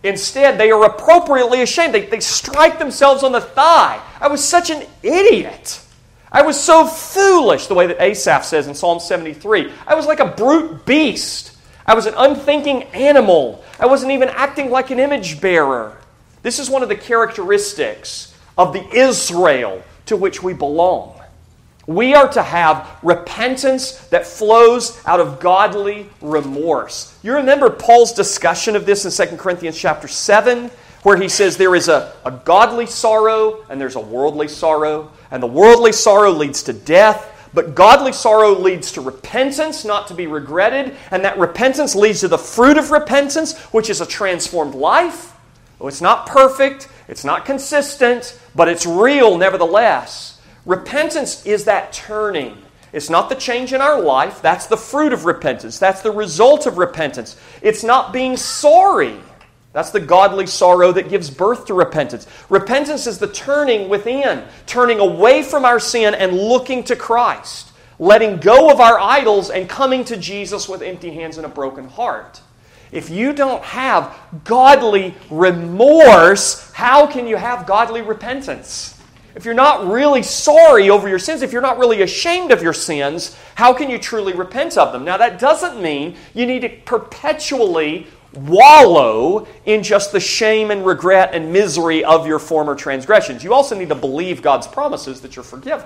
Instead, they are appropriately ashamed. They strike themselves on the thigh. I was such an idiot. I was so foolish, the way that Asaph says in Psalm 73. I was like a brute beast. I was an unthinking animal. I wasn't even acting like an image bearer. This is one of the characteristics of the Israel to which we belong. We are to have repentance that flows out of godly remorse. You remember Paul's discussion of this in 2 Corinthians chapter 7, where he says there is a godly sorrow and there's a worldly sorrow. And the worldly sorrow leads to death, but godly sorrow leads to repentance, not to be regretted. And that repentance leads to the fruit of repentance, which is a transformed life. Oh, it's not perfect, it's not consistent, but it's real nevertheless. Repentance is that turning. It's not the change in our life. That's the fruit of repentance. That's the result of repentance. It's not being sorry. That's the godly sorrow that gives birth to repentance. Repentance is the turning within, turning away from our sin and looking to Christ, letting go of our idols and coming to Jesus with empty hands and a broken heart. If you don't have godly remorse, how can you have godly repentance? If you're not really sorry over your sins, if you're not really ashamed of your sins, how can you truly repent of them? Now, that doesn't mean you need to perpetually wallow in just the shame and regret and misery of your former transgressions. You also need to believe God's promises that you're forgiven.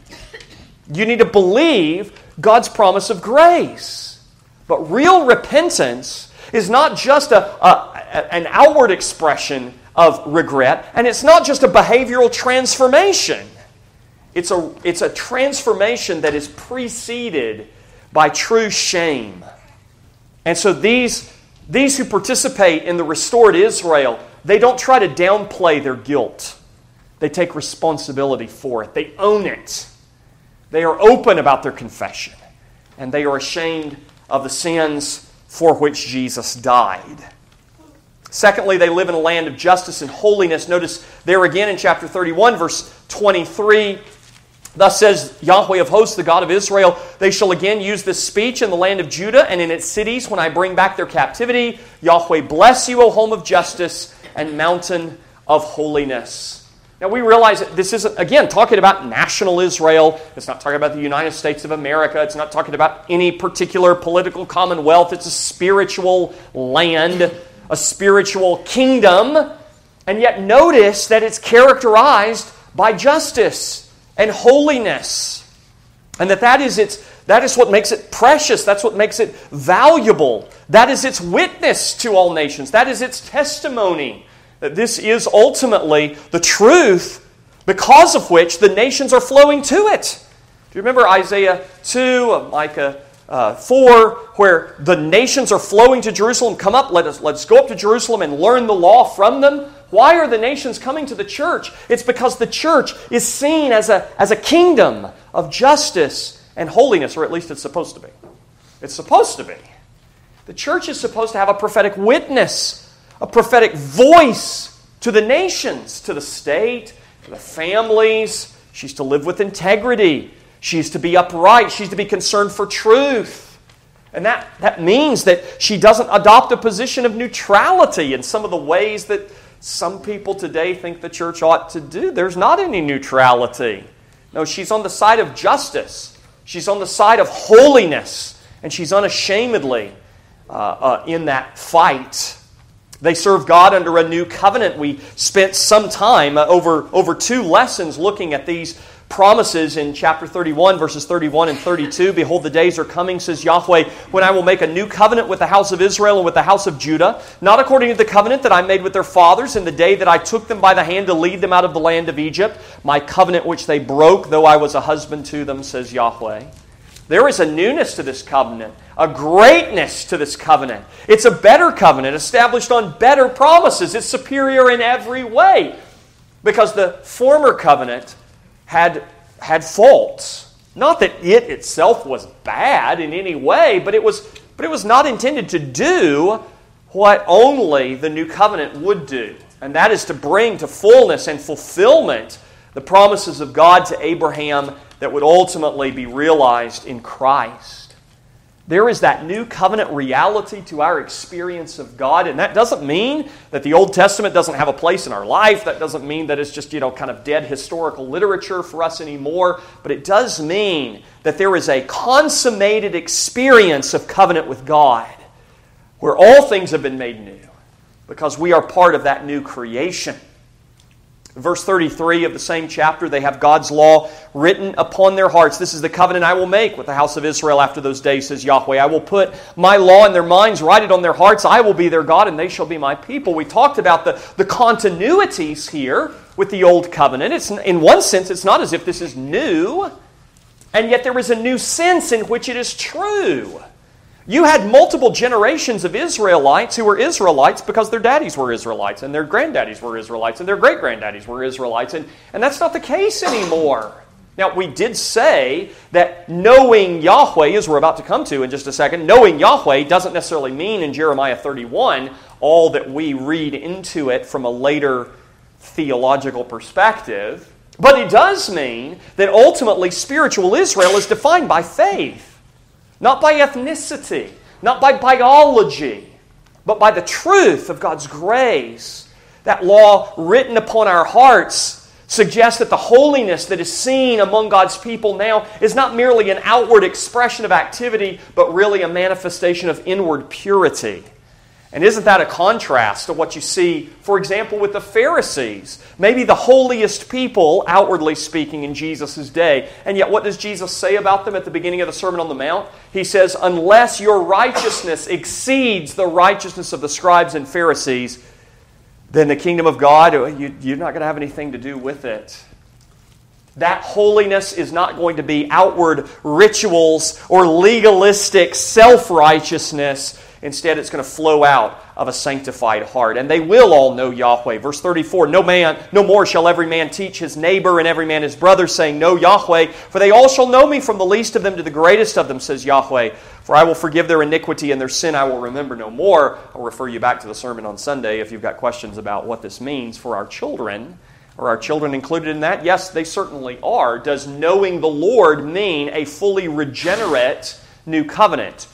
You need to believe God's promise of grace. But real repentance is not just an outward expression of regret, and it's not just a behavioral transformation. It's a transformation that is preceded by true shame. And so these who participate in the restored Israel, they don't try to downplay their guilt. They take responsibility for it. They own it. They are open about their confession, and they are ashamed of the sins for which Jesus died. Secondly, they live in a land of justice and holiness. Notice there again in chapter 31, verse 23, thus says Yahweh of hosts, the God of Israel, they shall again use this speech in the land of Judah and in its cities when I bring back their captivity. Yahweh bless you, O home of justice and mountain of holiness. Now we realize that this isn't, again, talking about national Israel. It's not talking about the United States of America. It's not talking about any particular political commonwealth. It's a spiritual land, a spiritual kingdom, and yet notice that it's characterized by justice and holiness, and that is what makes it precious. That's what makes it valuable. That is its witness to all nations. That is its testimony that this is ultimately the truth because of which the nations are flowing to it. Do you remember Isaiah 2, Micah 4, where the nations are flowing to Jerusalem? Come up, let's go up to Jerusalem and learn the law from them. Why are the nations coming to the church? It's because the church is seen as a kingdom of justice and holiness, or at least it's supposed to be. It's supposed to be. The church is supposed to have a prophetic witness, a prophetic voice to the nations, to the state, to the families. She's to live with integrity. She's to be upright. She's to be concerned for truth. And that means that she doesn't adopt a position of neutrality in some of the ways that some people today think the church ought to do. There's not any neutrality. No, she's on the side of justice. She's on the side of holiness. And she's unashamedly in that fight. They serve God under a new covenant. We spent some time over 2 lessons looking at these promises in chapter 31, verses 31 and 32. Behold, the days are coming, says Yahweh, when I will make a new covenant with the house of Israel and with the house of Judah, not according to the covenant that I made with their fathers in the day that I took them by the hand to lead them out of the land of Egypt, my covenant which they broke, though I was a husband to them, says Yahweh. There is a newness to this covenant, a greatness to this covenant. It's a better covenant established on better promises. It's superior in every way because the former covenant had faults. Not that it itself was bad in any way, but it was not intended to do what only the new covenant would do. And that is to bring to fullness and fulfillment the promises of God to Abraham that would ultimately be realized in Christ. There is that new covenant reality to our experience of God, and that doesn't mean that the Old Testament doesn't have a place in our life. That doesn't mean that it's just, kind of dead historical literature for us anymore. But it does mean that there is a consummated experience of covenant with God, where all things have been made new, because we are part of that new creation. Verse 33 of the same chapter, they have God's law written upon their hearts. This is the covenant I will make with the house of Israel after those days, says Yahweh. I will put my law in their minds, write it on their hearts. I will be their God, and they shall be my people. We talked about the continuities here with the old covenant. It's, in one sense, it's not as if this is new, and yet there is a new sense in which it is true. You had multiple generations of Israelites who were Israelites because their daddies were Israelites, and their granddaddies were Israelites, and their great-granddaddies were Israelites, and that's not the case anymore. Now, we did say that knowing Yahweh, as we're about to come to in just a second, knowing Yahweh doesn't necessarily mean in Jeremiah 31 all that we read into it from a later theological perspective, but it does mean that ultimately spiritual Israel is defined by faith. Not by ethnicity, not by biology, but by the truth of God's grace. That law written upon our hearts suggests that the holiness that is seen among God's people now is not merely an outward expression of activity, but really a manifestation of inward purity. And isn't that a contrast to what you see, for example, with the Pharisees? Maybe the holiest people, outwardly speaking, in Jesus' day. And yet what does Jesus say about them at the beginning of the Sermon on the Mount? He says, unless your righteousness exceeds the righteousness of the scribes and Pharisees, then the kingdom of God, you're not going to have anything to do with it. That holiness is not going to be outward rituals or legalistic self-righteousness. Instead, it's going to flow out of a sanctified heart. And they will all know Yahweh. Verse 34, no more shall every man teach his neighbor and every man his brother, saying, know Yahweh, for they all shall know me from the least of them to the greatest of them, says Yahweh. For I will forgive their iniquity and their sin I will remember no more. I'll refer you back to the sermon on Sunday if you've got questions about what this means for our children. Are our children included in that? Yes, they certainly are. Does knowing the Lord mean a fully regenerate new covenant?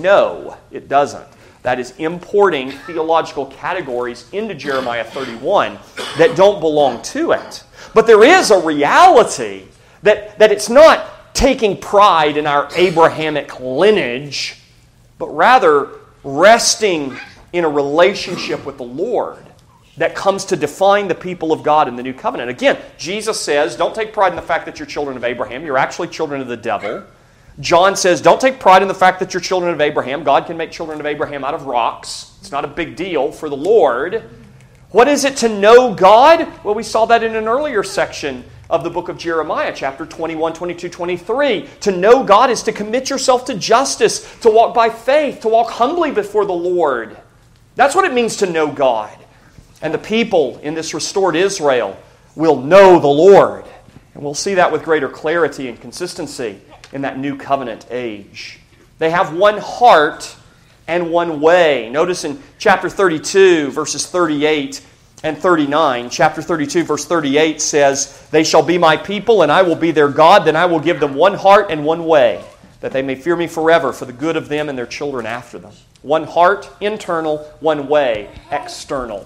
No, it doesn't. That is importing theological categories into Jeremiah 31 that don't belong to it. But there is a reality that it's not taking pride in our Abrahamic lineage, but rather resting in a relationship with the Lord that comes to define the people of God in the new covenant. Again, Jesus says, don't take pride in the fact that you're children of Abraham. You're actually children of the devil. John says, don't take pride in the fact that you're children of Abraham. God can make children of Abraham out of rocks. It's not a big deal for the Lord. What is it to know God? Well, we saw that in an earlier section of the book of Jeremiah, chapter 21, 22, 23. To know God is to commit yourself to justice, to walk by faith, to walk humbly before the Lord. That's what it means to know God. And the people in this restored Israel will know the Lord. And we'll see that with greater clarity and consistency in that new covenant age. They have one heart and one way. Notice in chapter 32, verses 38 and 39. Chapter 32, verse 38 says, they shall be my people, and I will be their God. Then I will give them one heart and one way, that they may fear me forever for the good of them and their children after them. One heart, internal, one way, external.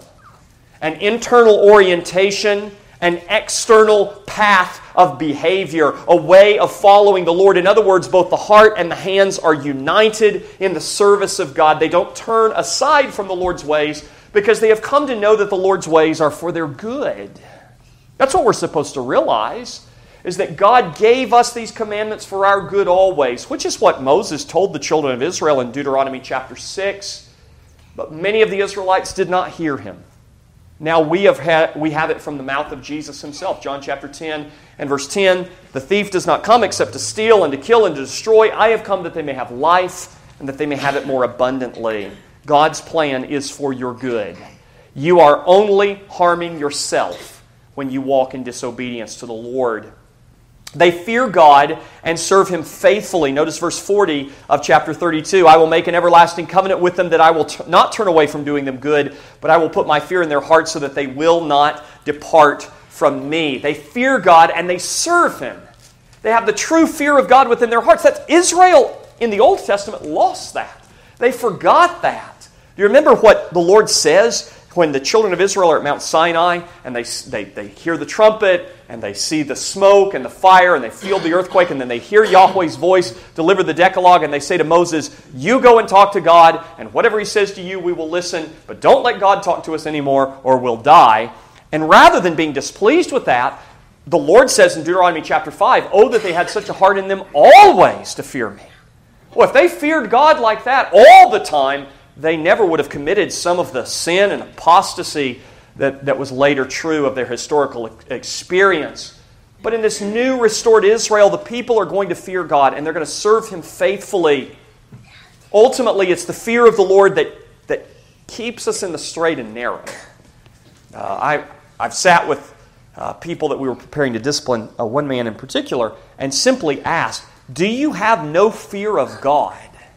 An internal orientation, an external path of behavior, a way of following the Lord. In other words, both the heart and the hands are united in the service of God. They don't turn aside from the Lord's ways because they have come to know that the Lord's ways are for their good. That's what we're supposed to realize, is that God gave us these commandments for our good always, which is what Moses told the children of Israel in Deuteronomy chapter 6. But many of the Israelites did not hear him. Now we have it from the mouth of Jesus himself. John chapter 10 and verse 10, the thief does not come except to steal and to kill and to destroy. I have come that they may have life and that they may have it more abundantly. God's plan is for your good. You are only harming yourself when you walk in disobedience to the Lord. They fear God and serve Him faithfully. Notice verse 40 of chapter 32. I will make an everlasting covenant with them that I will not turn away from doing them good, but I will put my fear in their hearts so that they will not depart from me. They fear God and they serve Him. They have the true fear of God within their hearts. That's Israel in the Old Testament lost that. They forgot that. Do you remember what the Lord says when the children of Israel are at Mount Sinai and they hear the trumpet and they see the smoke and the fire and they feel the earthquake and then they hear Yahweh's voice deliver the Decalogue and they say to Moses, you go and talk to God and whatever He says to you we will listen, but don't let God talk to us anymore or we'll die. And rather than being displeased with that, the Lord says in Deuteronomy chapter 5, oh, that they had such a heart in them always to fear me. Well, if they feared God like that all the time, they never would have committed some of the sin and apostasy that was later true of their historical experience. But in this new restored Israel, the people are going to fear God and they're going to serve Him faithfully. Ultimately, it's the fear of the Lord that keeps us in the straight and narrow. I've sat with people that we were preparing to discipline, one man in particular, and simply asked, do you have no fear of God?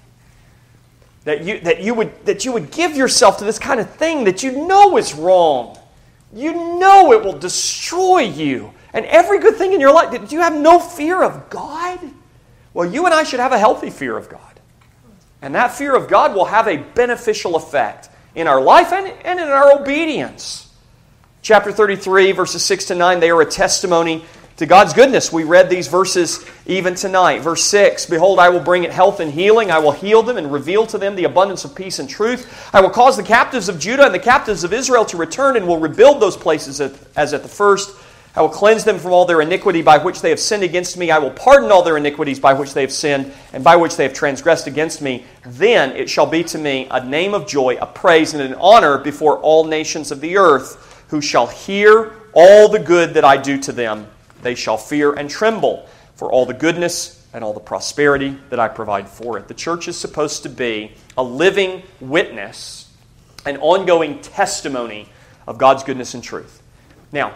That you would give yourself to this kind of thing that you know is wrong. You know it will destroy you. And every good thing in your life, do you have no fear of God? Well, you and I should have a healthy fear of God. And that fear of God will have a beneficial effect in our life and in our obedience. Chapter 33, verses 6 to 9, they are a testimony to God's goodness. We read these verses even tonight. Verse 6, behold, I will bring it health and healing. I will heal them and reveal to them the abundance of peace and truth. I will cause the captives of Judah and the captives of Israel to return and will rebuild those places as at the first. I will cleanse them from all their iniquity by which they have sinned against me. I will pardon all their iniquities by which they have sinned and by which they have transgressed against me. Then it shall be to me a name of joy, a praise, and an honor before all nations of the earth, who shall hear all the good that I do to them. They shall fear and tremble for all the goodness and all the prosperity that I provide for it. The church is supposed to be a living witness, an ongoing testimony of God's goodness and truth. Now,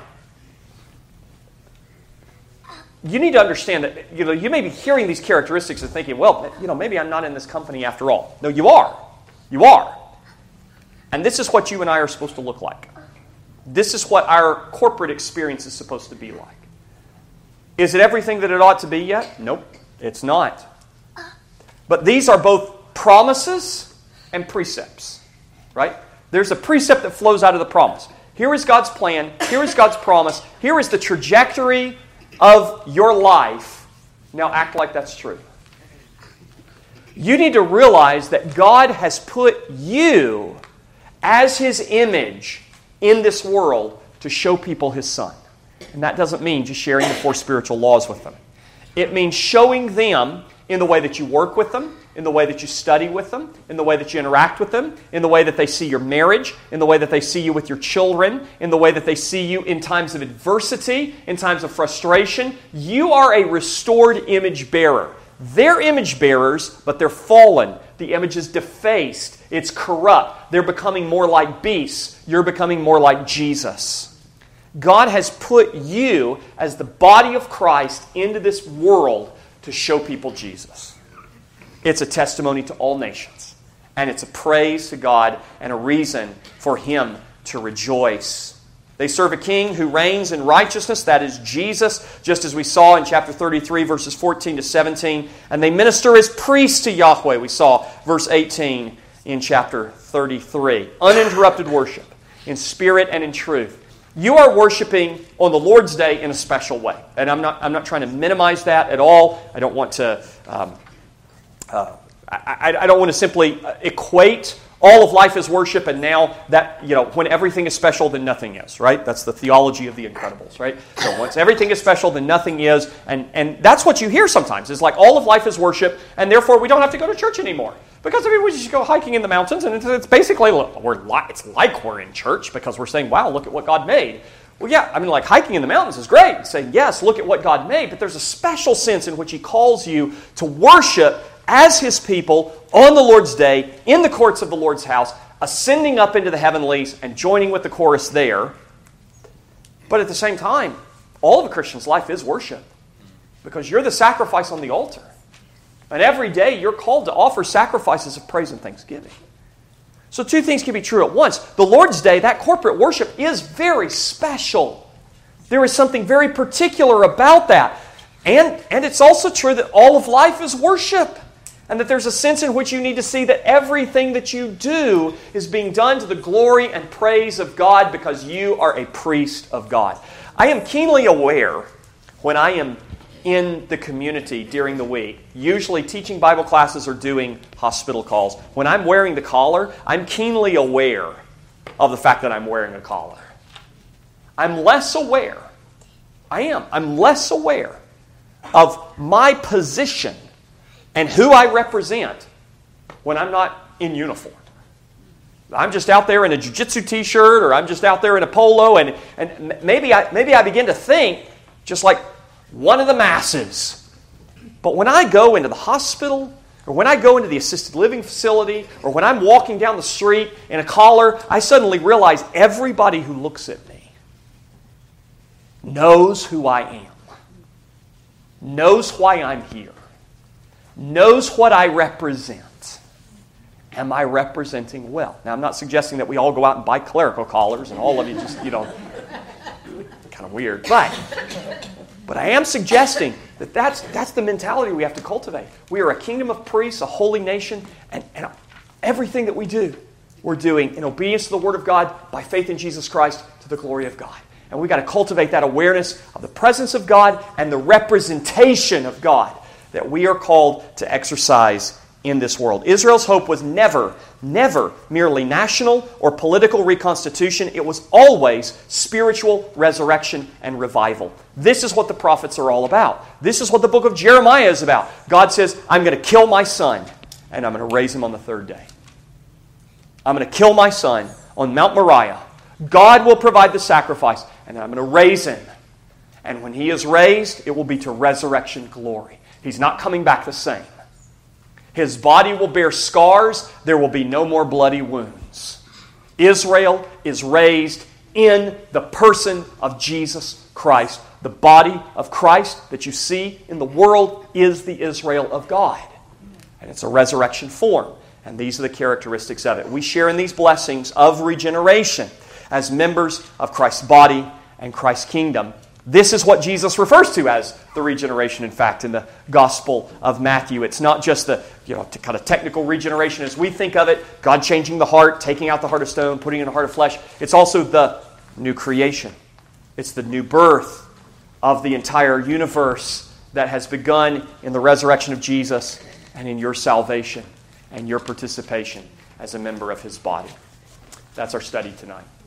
you need to understand that you may be hearing these characteristics and thinking, well, maybe I'm not in this company after all. No, you are. You are. And this is what you and I are supposed to look like. This is what our corporate experience is supposed to be like. Is it everything that it ought to be yet? Nope, it's not. But these are both promises and precepts, right? There's a precept that flows out of the promise. Here is God's plan. Here is God's promise. Here is the trajectory of your life. Now act like that's true. You need to realize that God has put you as His image in this world to show people His Son. And that doesn't mean just sharing the 4 spiritual laws with them. It means showing them in the way that you work with them, in the way that you study with them, in the way that you interact with them, in the way that they see your marriage, in the way that they see you with your children, in the way that they see you in times of adversity, in times of frustration. You are a restored image bearer. They're image bearers, but they're fallen. The image is defaced. It's corrupt. They're becoming more like beasts. You're becoming more like Jesus. God has put you as the body of Christ into this world to show people Jesus. It's a testimony to all nations. And it's a praise to God and a reason for Him to rejoice. They serve a king who reigns in righteousness. That is Jesus, just as we saw in chapter 33, verses 14 to 17. And they minister as priests to Yahweh. We saw verse 18 in chapter 33. Uninterrupted worship in spirit and in truth. You are worshiping on the Lord's Day in a special way. And I'm not trying to minimize that at all. I don't want to I don't want to simply equate all of life as worship and now that, when everything is special, then nothing is, right? That's the theology of the Incredibles, right? So once everything is special, then nothing is. And that's what you hear sometimes. It's like all of life is worship and therefore we don't have to go to church anymore. Because we just go hiking in the mountains and it's basically, it's like we're in church because we're saying, wow, look at what God made. Well, yeah, like hiking in the mountains is great. Saying, yes, look at what God made. But there's a special sense in which He calls you to worship as His people on the Lord's Day in the courts of the Lord's house, ascending up into the heavenlies and joining with the chorus there. But at the same time, all of a Christian's life is worship because you're the sacrifice on the altar. And every day you're called to offer sacrifices of praise and thanksgiving. So 2 things can be true at once. The Lord's Day, that corporate worship, is very special. There is something very particular about that. And it's also true that all of life is worship. And that there's a sense in which you need to see that everything that you do is being done to the glory and praise of God because you are a priest of God. I am keenly aware when I am in the community during the week, usually teaching Bible classes or doing hospital calls. When I'm wearing the collar, I'm keenly aware of the fact that I'm wearing a collar. I'm less aware of my position and who I represent when I'm not in uniform. I'm just out there in a jiu-jitsu t-shirt, or I'm just out there in a polo, and maybe I begin to think just like one of the masses. But when I go into the hospital, or when I go into the assisted living facility, or when I'm walking down the street in a collar, I suddenly realize everybody who looks at me knows who I am, knows why I'm here, knows what I represent. Am I representing well? Now, I'm not suggesting that we all go out and buy clerical collars and all of you just, kind of weird. But I am suggesting that that's the mentality we have to cultivate. We are a kingdom of priests, a holy nation, and everything that we do, we're doing in obedience to the Word of God by faith in Jesus Christ to the glory of God. And we've got to cultivate that awareness of the presence of God and the representation of God that we are called to exercise in this world. Israel's hope was never merely national or political reconstitution. It was always spiritual resurrection and revival. This is what the prophets are all about. This is what the book of Jeremiah is about. God says, I'm going to kill my son, and I'm going to raise him on the third day. I'm going to kill my son on Mount Moriah. God will provide the sacrifice, and I'm going to raise him. And when he is raised, it will be to resurrection glory. He's not coming back the same. His body will bear scars. There will be no more bloody wounds. Israel is raised in the person of Jesus Christ. The body of Christ that you see in the world is the Israel of God. And it's a resurrection form. And these are the characteristics of it. We share in these blessings of regeneration as members of Christ's body and Christ's kingdom. This is what Jesus refers to as the regeneration, in fact, in the Gospel of Matthew. It's not just the kind of technical regeneration as we think of it, God changing the heart, taking out the heart of stone, putting in a heart of flesh. It's also the new creation. It's the new birth of the entire universe that has begun in the resurrection of Jesus and in your salvation and your participation as a member of His body. That's our study tonight.